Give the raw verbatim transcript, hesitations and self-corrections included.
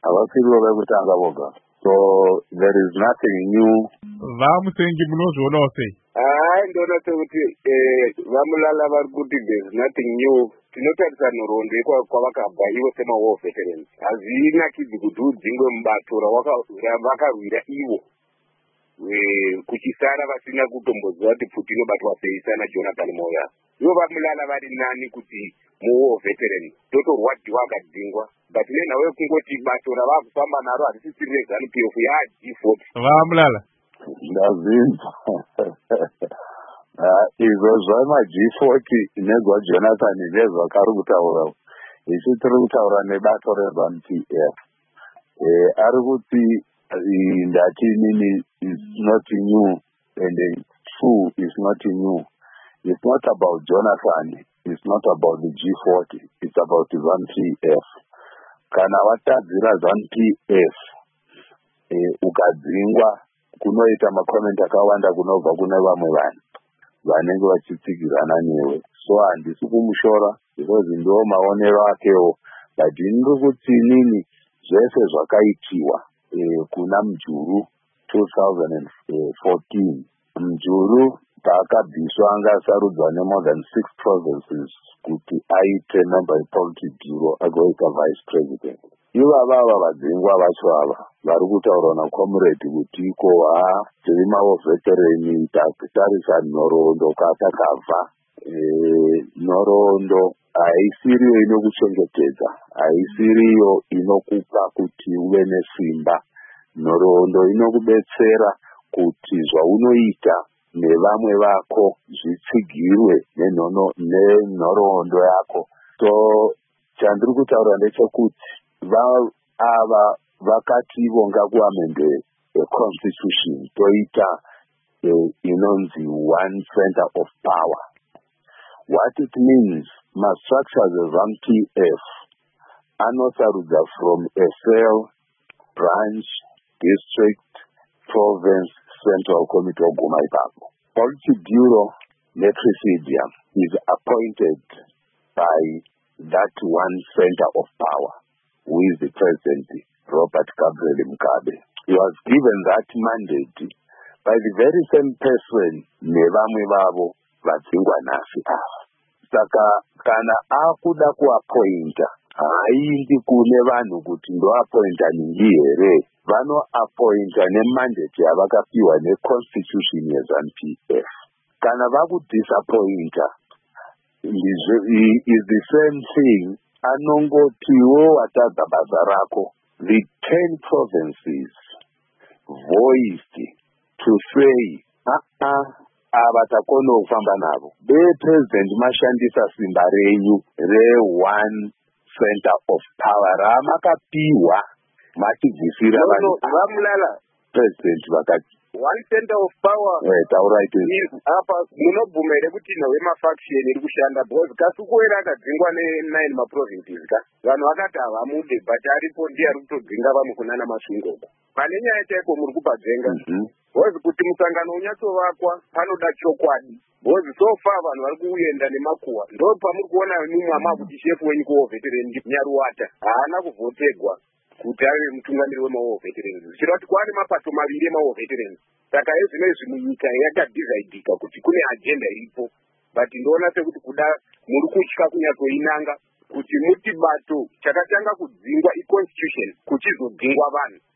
havasiriwo vekutanga voga. So there is nothing new. Vamusengi munozviona sei? Ah, ndona sekuti eh vamulala vari kuti there is nothing new. Tinotarisa nhoroondo kwavakabva ivo sema-war veterans. Hazina kidzi kuti udzingwe mubato ravakarwira ivo. Kuchisara vasina kutomboziva kuti pfuti inobatwa sei sana Jonathan Moya. Ivo vamulala vari nani kuti mu-war veterans totorwa dhiwa akadzingwa. But nenawe kungoti bato ravakufamba naro harisisiri reZANU-P F yaG forty. Vamulala. Ndazinza. Izvo zvamaG forty nezva Jonathan nezvakari kutaura. Isu tiri kutaura nebato reZANU-P F. Eh ari kuti ndati nini is not new and true is not new. It's not about Jonathan. It's not about the G forty. It's about the ZANU-P F. Kana watadzira ZANU-P F eh ukadzingwa kunoita makomenti akawanda kunobva kune vamwe vanhu vanenge vachitsigirana newe. So handisi kumushora because ndo maonero akewo, but ndiri kuti nini zvese zvakaitiwa eh kuna Mjuru two thousand fourteen. Mjuru paakabviswa anga asarudzwa ne more than six provinces kuti aite member party bureau agoita vice president. Iva vava vadzingwa vacho ava vari kutaura na comrade kuti iko ha tiri ma-war veteran takutarisa nhoroondo katakabva. Eh nhoroondo haisiriyo inokuchengetedza, haisiriyo inokupa kuti uve nesimba. Nhoroondo inokubetsera kuti zvaunoita nevamwe vako zvitsigirwe nenhoroondo yako. So chandiri kutaura ndechekuti ava vakati vonga kuamende constitution toita inonzi one center of power. What it means, ma structures of ZANU-P F anosarudza from a cell, branch, district, province, central committee oguma ipapo. Politburo Presidium is appointed by that one center of power, who is the president, Robert Gabriel Mugabe. He was given that mandate by the very same person nevamwe vavo vadzingwa nasi ava. Saka kana akuda kuappointa haindi kune vanhu kuti ndo appointa ningi here, vano appointa nemandate yavakapiwa neconstitution yeZANU-P F. Kana vakudisappointa is the same thing. Anongotiwo watadza basa rako. The ten provinces voiced to say ah ava takona kufamba navo. Be president mashandisa simba renyu re one center of power ramakapiwa matibvisira vanhu vamulala president vakati one center of power. Eh taura ite apa munobvumere kuti nawe mafaction iri kushanda because kasukuera akadzingwa ne nine ma provinces ka vanhu vakati havamude but aripo ndiye ari kutodzinga vamwe kunana masvingo. Pane nyaya chaiko muri kubadzenga because kuti musangano unyatsovakwa panoda chokwadi because so far vanhu vari kuenda nemakuwa ndo pamuri kuona mumwe kuti chef wenyu ko veteran Nyaruwata haana kuvhotegwa kuti ave mutungamiri wema-war veterans. Chiro kuti kwane mapato maviri ema-war veterans. Saka izvino izvi munyika yakadividika kuti kune agenda iripo. But ndoona sekuti kuda muri kutya kunyatsoinanga kuti muti bato chakatanga kudzingwa i-constitution kuchizodzingwa vanhu.